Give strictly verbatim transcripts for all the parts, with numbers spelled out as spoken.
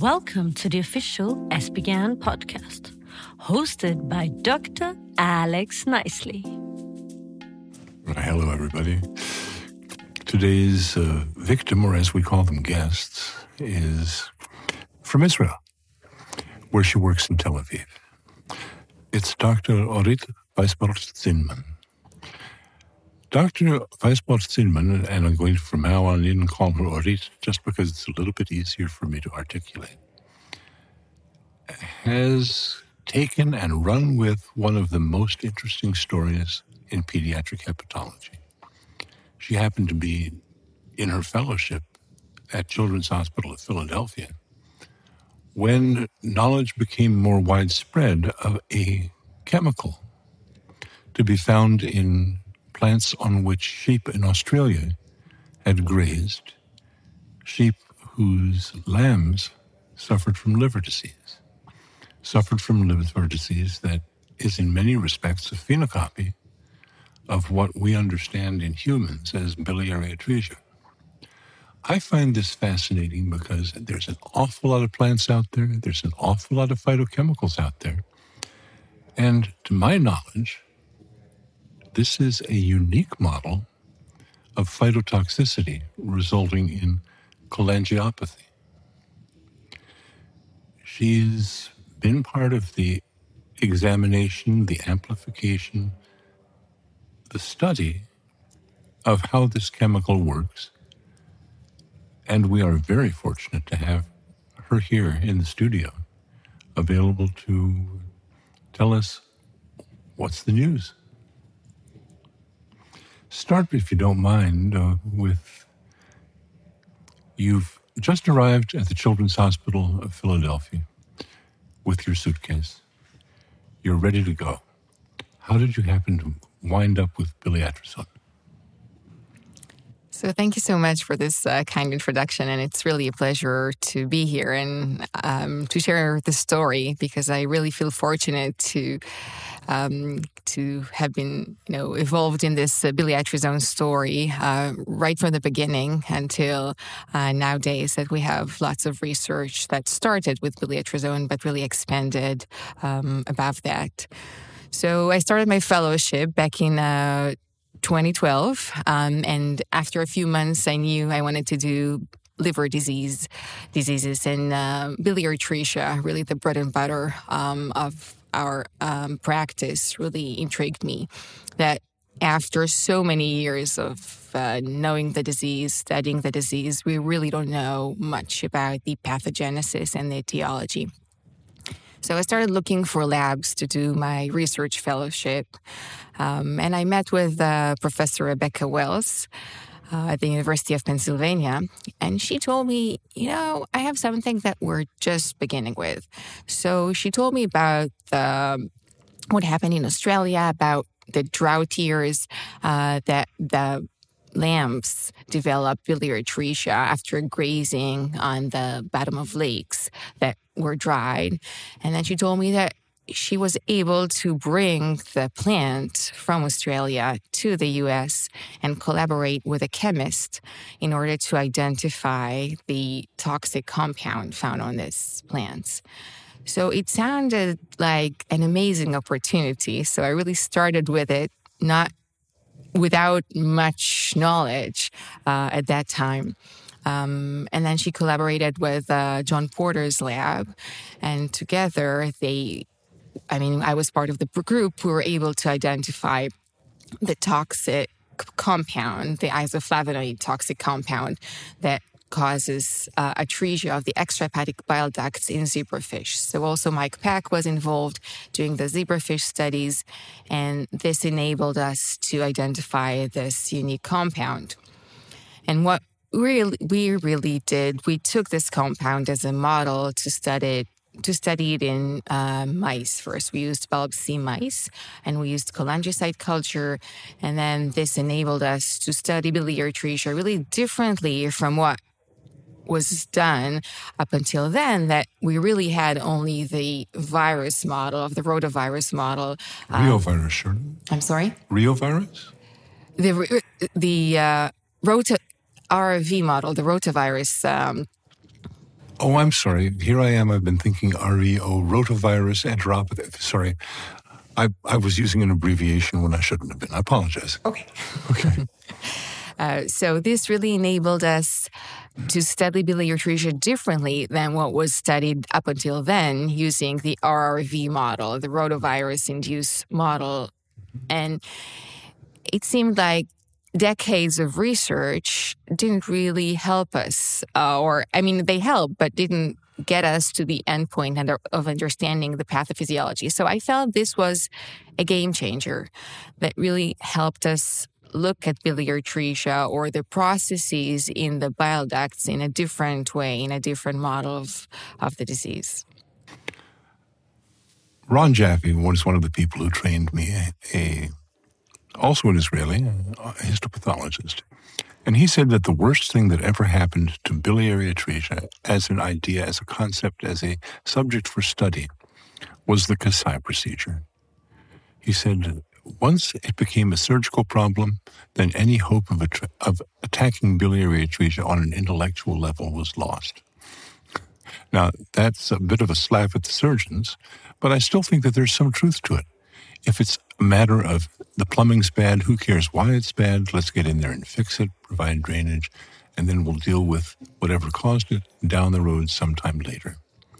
Welcome to the official S B G A N podcast, hosted by Doctor Alex Nicely. Hello, everybody. Today's uh, victim, or as we call them, guests, is from Israel, where she works in Tel Aviv. It's Doctor Orit Weisbord-Zinman. Doctor Weisbord-Zinman, and I'm going to from now on in call her Orit just because it's a little bit easier for me to articulate, has taken and run with one of the most interesting stories in pediatric hepatology. She happened to be in her fellowship at Children's Hospital of Philadelphia when knowledge became more widespread of a chemical to be found in plants on which sheep in Australia had grazed, sheep whose lambs suffered from liver disease, suffered from liver disease that is in many respects a phenocopy of what we understand in humans as biliary atresia. I find this fascinating because there's an awful lot of plants out there, there's an awful lot of phytochemicals out there, and to my knowledge, this is a unique model of phytotoxicity resulting in cholangiopathy. She's been part of the examination, the amplification, the study of how this chemical works, and we are very fortunate to have her here in the studio, available to tell us what's the news. Start, if you don't mind, uh, with you've just arrived at the Children's Hospital of Philadelphia with your suitcase. You're ready to go. How did you happen to wind up with biliatrazone? So thank you so much for this uh, kind introduction, and it's really a pleasure to be here and um, to share the story, because I really feel fortunate to um, to have been, you know, involved in this uh, biliatrazone story uh, right from the beginning until uh, nowadays that we have lots of research that started with biliatrazone but really expanded um, above that. So I started my fellowship back in uh, twenty twelve, um, and after a few months, I knew I wanted to do liver disease diseases, and uh, biliary atresia, really the bread and butter um, of our um, practice, really intrigued me. That after so many years of uh, knowing the disease, studying the disease, we really don't know much about the pathogenesis and the etiology. So I started looking for labs to do my research fellowship, um, and I met with uh, Professor Rebecca Wells uh, at the University of Pennsylvania, and she told me, you know, I have something that we're just beginning with. So she told me about the, what happened in Australia, about the drought years, uh, that the lambs develop biliary atresia after grazing on the bottom of lakes that were dried. And then she told me that she was able to bring the plant from Australia to the U S and collaborate with a chemist in order to identify the toxic compound found on these plants. So it sounded like an amazing opportunity. So I really started with it, not without much knowledge uh, at that time. Um, and then she collaborated with uh, John Porter's lab, and together they, I mean, I was part of the group. We were able to identify the toxic compound, the isoflavonoid toxic compound that causes uh, atresia of the extrahepatic bile ducts in zebrafish. So also Mike Pack was involved doing the zebrafish studies, and this enabled us to identify this unique compound. And what really, we really did, we took this compound as a model to study it to study it in uh, mice first. We used bulb C mice, and we used cholangiocyte culture, and then this enabled us to study biliary atresia really differently from what was done up until then, that we really had only the virus model of the rotavirus model. Reovirus, sure. I'm sorry? Reovirus? The, the uh, rota, R V model, the rotavirus um, Oh, I'm sorry. Here I am. I've been thinking R E O, rotavirus enteropathy. Sorry. I, I was using an abbreviation when I shouldn't have been. I apologize. Okay. Okay. uh, so this really enabled us to study biliary atresia differently than what was studied up until then using the R R V model, the rotavirus-induced model. And it seemed like decades of research didn't really help us, uh, or, I mean, they helped, but didn't get us to the endpoint of understanding the pathophysiology. So I felt this was a game changer that really helped us look at biliary atresia or the processes in the bile ducts in a different way, in a different model of, of the disease. Ron Jaffe was one of the people who trained me, a, a also an Israeli, a histopathologist. And he said that the worst thing that ever happened to biliary atresia as an idea, as a concept, as a subject for study was the Kasai procedure. He said once it became a surgical problem, then any hope of, att- of attacking biliary atresia on an intellectual level was lost. Now, that's a bit of a slap at the surgeons, but I still think that there's some truth to it. If it's a matter of the plumbing's bad, who cares why it's bad? Let's get in there and fix it, provide drainage, and then we'll deal with whatever caused it down the road sometime later.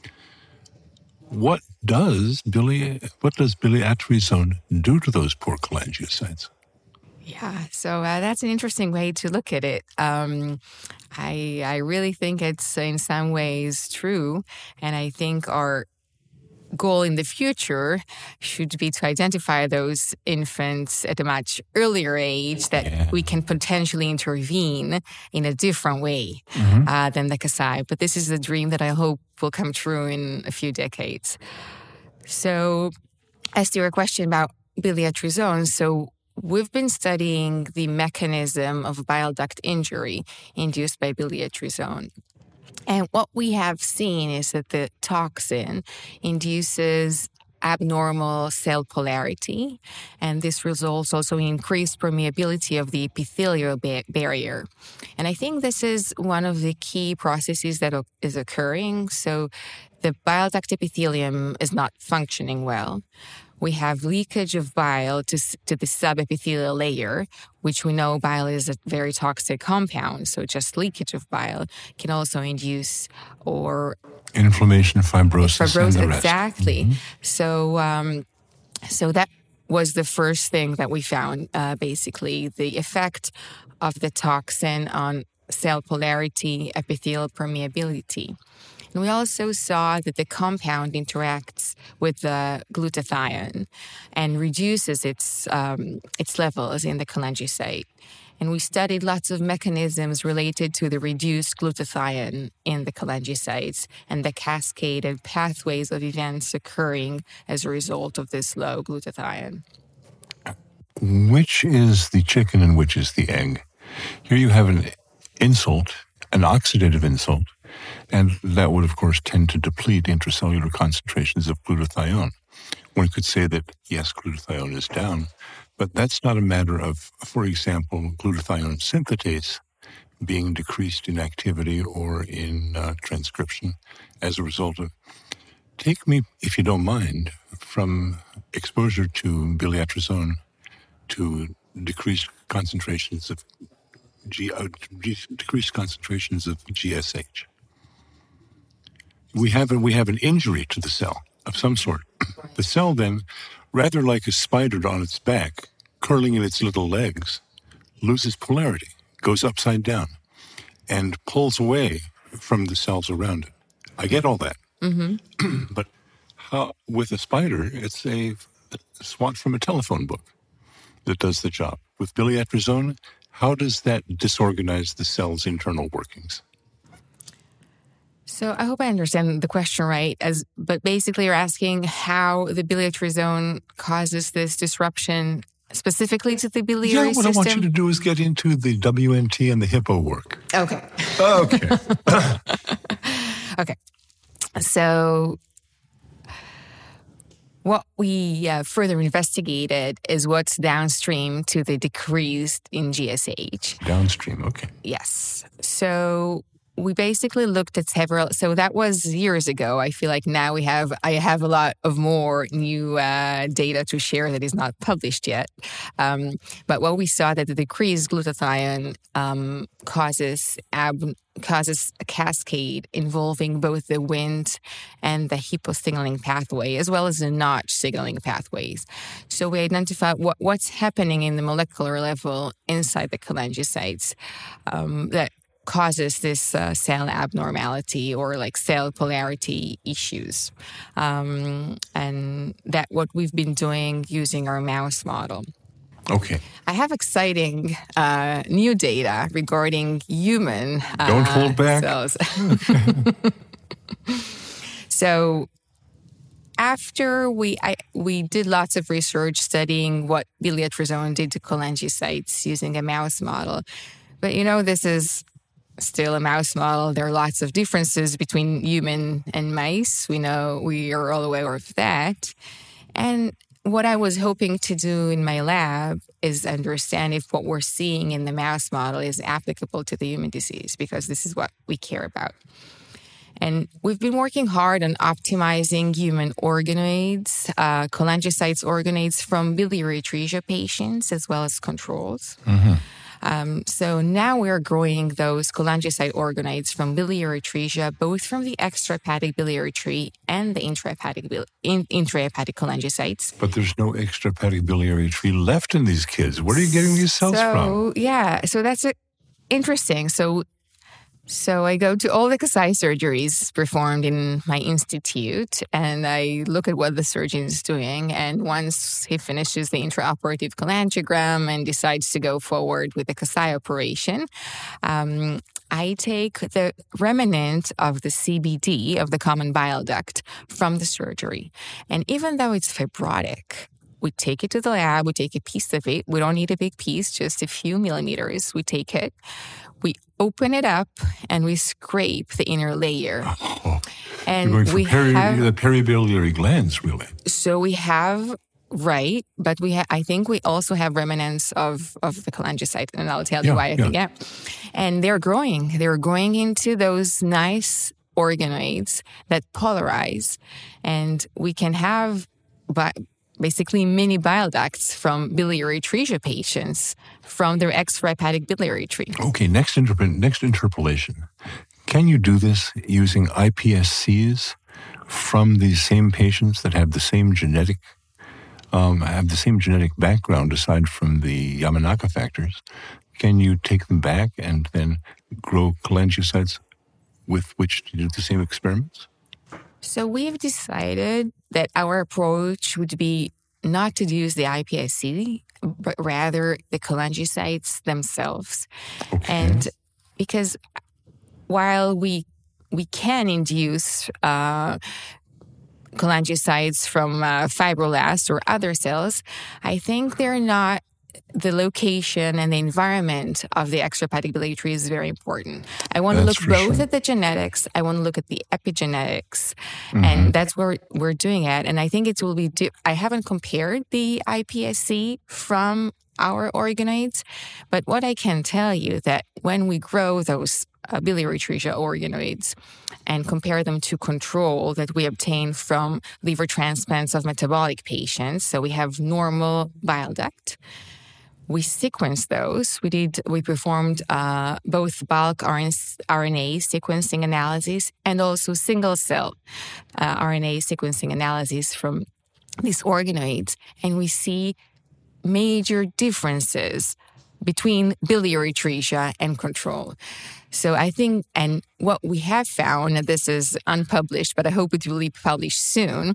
What does bili- what does biliatrazone do to those poor cholangiocytes? Yeah, so uh, that's an interesting way to look at it. Um, I I really think it's in some ways true, and I think our goal in the future should be to identify those infants at a much earlier age that yeah. we can potentially intervene in a different way mm-hmm. uh, than the Kasai. But this is a dream that I hope will come true in a few decades. So as to your question about biliatrazone, so we've been studying the mechanism of bile duct injury induced by biliatrazone. And what we have seen is that the toxin induces abnormal cell polarity, and this results also in increased permeability of the epithelial ba- barrier. And I think this is one of the key processes that o- is occurring. So the bile duct epithelium is not functioning well. We have leakage of bile to, to the subepithelial layer, which we know bile is a very toxic compound. So just leakage of bile can also induce or inflammation, fibrosis, fibrosis and the rest. Exactly. Mm-hmm. So, um, so that was the first thing that we found. Uh, basically, the effect of the toxin on cell polarity, epithelial permeability. And we also saw that the compound interacts with the glutathione and reduces its um, its levels in the cholangiocyte. And we studied lots of mechanisms related to the reduced glutathione in the cholangiocytes and the cascaded pathways of events occurring as a result of this low glutathione. Which is the chicken and which is the egg? Here you have an insult, an oxidative insult, and that would, of course, tend to deplete intracellular concentrations of glutathione. One could say that, yes, glutathione is down, but that's not a matter of, for example, glutathione synthetase being decreased in activity or in uh, transcription as a result of. Take me, if you don't mind, from exposure to biliatrazone to decreased concentrations of G, uh, decreased concentrations of G S H. We have, a, we have an injury to the cell of some sort. The cell then, rather like a spider on its back, curling in its little legs, loses polarity, goes upside down, and pulls away from the cells around it. I get all that. Mm-hmm. But how, with a spider, it's a, a swat from a telephone book that does the job. With biliatrazone, how does that disorganize the cell's internal workings? So I hope I understand the question right. As but basically, you're asking how the biliatrazone causes this disruption specifically to the biliary yeah, what system. I want you to do is get into the W N T and the hippo work. Okay. Okay. Okay. So what we uh, further investigated is what's downstream to the decrease in G S H. Downstream, okay. Yes. So we basically looked at several, so that was years ago. I feel like now we have, I have a lot of more new uh, data to share that is not published yet. Um, but what we saw that the decreased glutathione um, causes ab, causes a cascade involving both the Wnt and the Hippo signaling pathway, as well as the Notch signaling pathways. So we identified what, what's happening in the molecular level inside the cholangiocytes um, that causes this uh, cell abnormality or like cell polarity issues. Um, and that what we've been doing using our mouse model. Okay. I have exciting uh, new data regarding human uh, Don't hold back. cells. So after we I, we did lots of research studying what biliotrozone did to cholangiocytes using a mouse model. But you know, this is still a mouse model. There are lots of differences between human and mice. We know, we are all aware of that. And what I was hoping to do in my lab is understand if what we're seeing in the mouse model is applicable to the human disease, because this is what we care about. And we've been working hard on optimizing human organoids, uh, cholangiocytes organoids from biliary atresia patients as well as controls. Mm-hmm. Um, so now we're growing those cholangiocyte organoids from biliary atresia, both from the extrahepatic biliary tree and the intrahepatic, bil- in, intrahepatic cholangiocytes. But there's no extrahepatic biliary tree left in these kids. Where are you getting these cells so, from? Yeah, so that's a, interesting. So So I go to all the Kasai surgeries performed in my institute, and I look at what the surgeon is doing. And once he finishes the intraoperative cholangiogram and decides to go forward with the Kasai operation, um, I take the remnant of the C B D, of the common bile duct, from the surgery. And even though it's fibrotic, we take it to the lab, we take a piece of it. We don't need a big piece, just a few millimeters. We take it, we open it up, and we scrape the inner layer. Oh, and you're going for we peri- have, the peribiliary glands, really. So we have, right, but we ha- I think we also have remnants of, of the cholangiocyte, and I'll tell yeah, you why I yeah. think, yeah. And they're growing. They're growing into those nice organoids that polarize, and we can have... Bi- basically mini bile ducts from biliary atresia patients from their extrahepatic biliary tree. Okay, next, interp- next interpolation. Can you do this using I P S Cs from these same patients that have the same genetic, um, have the same genetic background aside from the Yamanaka factors? Can you take them back and then grow cholangiocytes with which to do the same experiments? So we've decided that our approach would be not to use the I P S C, but rather the cholangiocytes themselves. Okay. And because while we we can induce uh, cholangiocytes from uh, fibroblasts or other cells, I think they're not. The location and the environment of the extrahepatic biliary tree is very important. I want That's to look both sure. at the genetics, I want to look at the epigenetics, Mm-hmm. and that's where we're doing it. And I think it will be, di- I haven't compared the I P S C from our organoids, but what I can tell you that when we grow those uh, biliary atresia organoids and compare them to control that we obtain from liver transplants of metabolic patients, so we have normal bile duct, we sequenced those. We did. We performed uh, both bulk R N A sequencing analysis and also single cell uh, R N A sequencing analysis from these organoids, and we see major differences between biliary atresia and control. So I think, and what we have found, and this is unpublished, but I hope it will be published soon,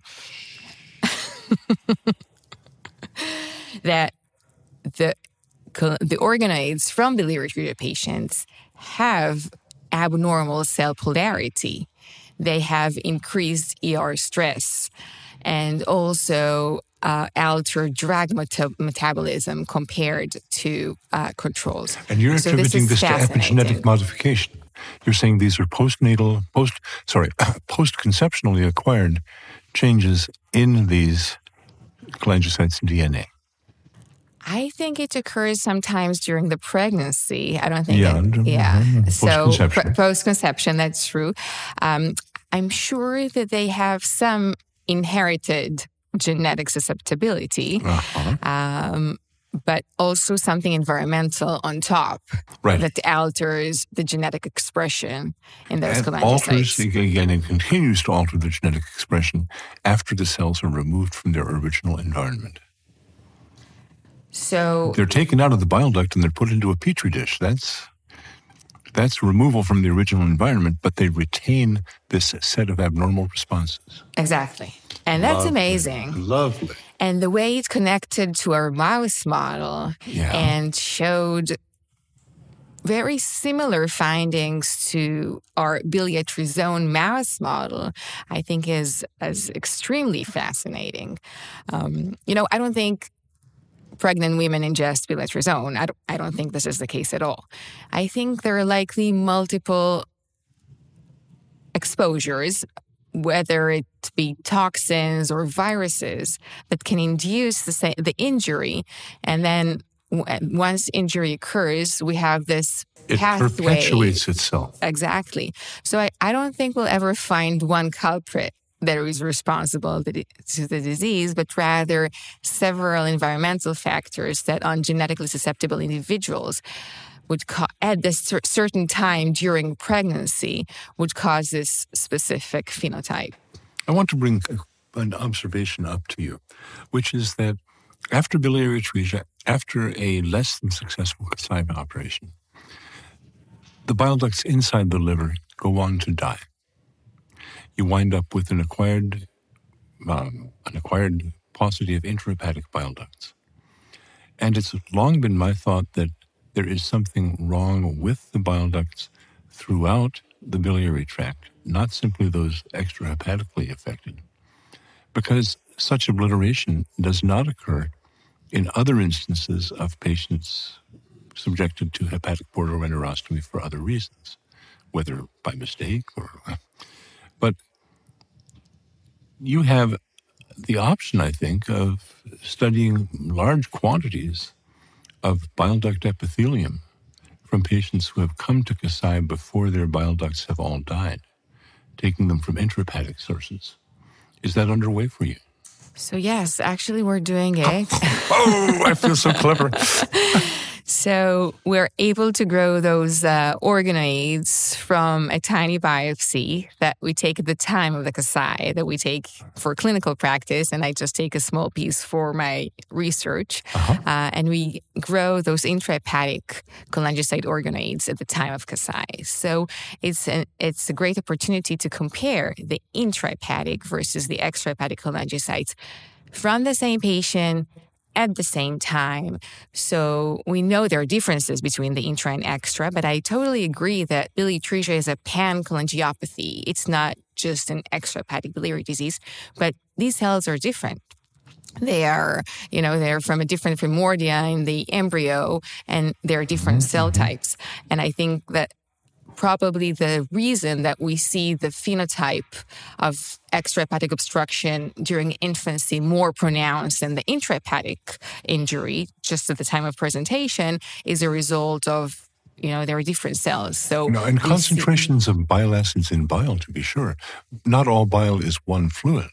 that the the organoids from biliary atresia patients have abnormal cell polarity. They have increased E R stress and also uh, altered drug meta- metabolism compared to uh, controls. And you're So attributing this, this, is to epigenetic modification. You're saying these are postnatal, post, sorry, post-conceptionally acquired changes in these cholangiocytes' D N A. I think it occurs sometimes during the pregnancy. I don't think Yeah, that, yeah. mm-hmm. So Post-conception. pr- post-conception, that's true. Um, I'm sure that they have some inherited genetic susceptibility, Uh-huh. um, but also something environmental on top Right. that alters the genetic expression in those And cholangiocytes. alters, again, it continues to alter the genetic expression after the cells are removed from their original environment. So They're taken out of the bile duct and they're put into a petri dish. That's that's removal from the original environment, but they retain this set of abnormal responses. exactly. And that's Lovely. amazing. Lovely. And the way it connected to our mouse model Yeah. and showed very similar findings to our biliary zone mouse model, I think is, is extremely fascinating. Um, you know, I don't think pregnant women ingest biliary zone. I don't, I don't think this is the case at all. I think there are likely multiple exposures, whether it be toxins or viruses, that can induce the, sa- the injury. And then w- once injury occurs, we have this It pathway. perpetuates itself. Exactly. So I, I don't think we'll ever find one culprit that is responsible to the disease, but rather several environmental factors that on genetically susceptible individuals would ca- at this cer- certain time during pregnancy would cause this specific phenotype. I want to bring an observation up to you, which is that after biliary atresia, after a less than successful Kasai operation, the bile ducts inside the liver go on to die. You wind up with an acquired, um, an acquired paucity of intrahepatic bile ducts. And it's long been my thought that there is something wrong with the bile ducts throughout the biliary tract, not simply those extrahepatically affected, because such obliteration does not occur in other instances of patients subjected to hepatic portoenterostomy for other reasons, whether by mistake or... But you have the option, I think, of studying large quantities of bile duct epithelium from patients who have come to Kasai before their bile ducts have all died, taking them from intrahepatic sources. Is that underway for you? So yes, actually we're doing it. Oh, I feel so clever. So we're able to grow those uh, organoids from a tiny biopsy that we take at the time of the Kasai, that we take for clinical practice, and I just take a small piece for my research. Uh-huh. Uh, and we grow those intrahepatic cholangiocyte organoids at the time of Kasai. So it's an, it's a great opportunity to compare the intrahepatic versus the extrahepatic cholangiocytes from the same patient at the same time. So we know there are differences between the intra and extra, but I totally agree that biliary atresia is a pancholangiopathy. It's not just an extrahepatic biliary disease, but these cells are different. They are, you know, they're from a different primordia in the embryo, and they're different cell types. And I think that probably the reason that we see the phenotype of extrahepatic obstruction during infancy more pronounced than the intrahepatic injury just at the time of presentation is a result of, you know, there are different cells. So No, and we concentrations of bile acids in bile, to be sure. Not all bile is one fluid.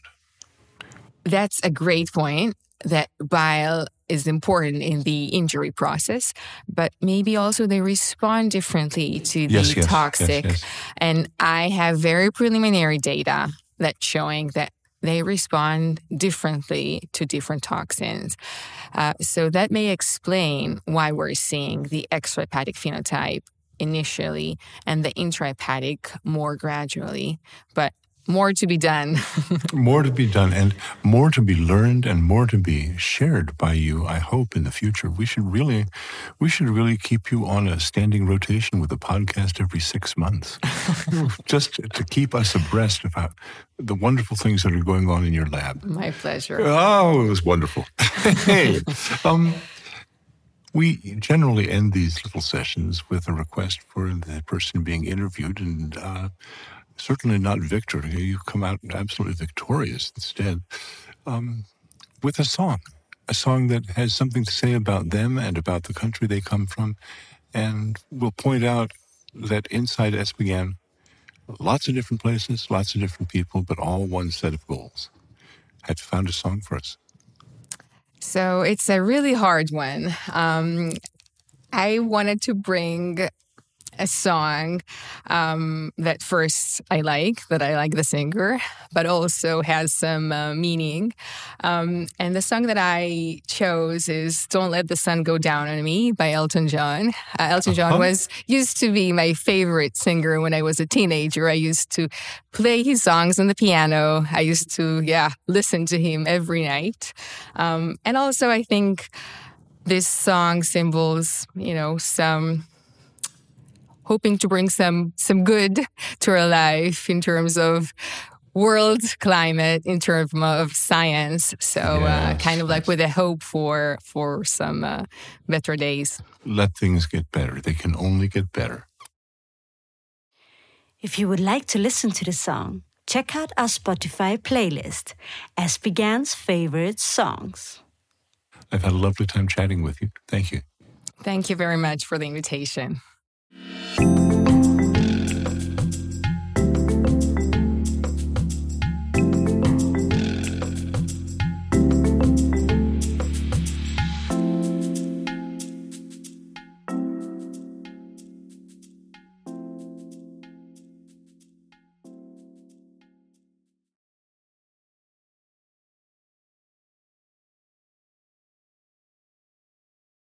That's a great point, that bile is important in the injury process, but maybe also they respond differently to the Yes, yes, toxic. yes, yes. And I have very preliminary data that's showing that they respond differently to different toxins. Uh, so that may explain why we're seeing the extrahepatic phenotype initially and the intrahepatic more gradually. But more to be done. More to be done, and more to be learned, and more to be shared by you, I hope, in the future. We should really, we should really keep you on a standing rotation with a podcast every six months, just to keep us abreast of how, the wonderful things that are going on in your lab. My pleasure. Oh, it was wonderful. Hey, um, we generally end these little sessions with a request for the person being interviewed, and uh, certainly not Victor. You come out absolutely victorious instead, um, with a song. a song that has something to say about them and about the country they come from. And we'll point out that inside Espigán, lots of different places, lots of different people, but all one set of goals. Have you found a song for us? So it's a really hard one. Um, I wanted to bring a song um, that first I like, that I like the singer, but also has some uh, meaning. Um, and the song that I chose is Don't Let the Sun Go Down on Me by Elton John. Uh, Elton John uh-huh. was used to be my favorite singer when I was a teenager. I used to play his songs on the piano. I used to, yeah, listen to him every night. Um, and also I think this song symbols, you know, some... hoping to bring some some good to our life in terms of world climate, in terms of science. So yes, uh, kind of like with a hope for for some uh, better days. Let things get better. They can only get better. If you would like to listen to the song, check out our Spotify playlist, Espigán's Favorite Songs. I've had a lovely time chatting with you. Thank you. Thank you very much for the invitation. Thank you.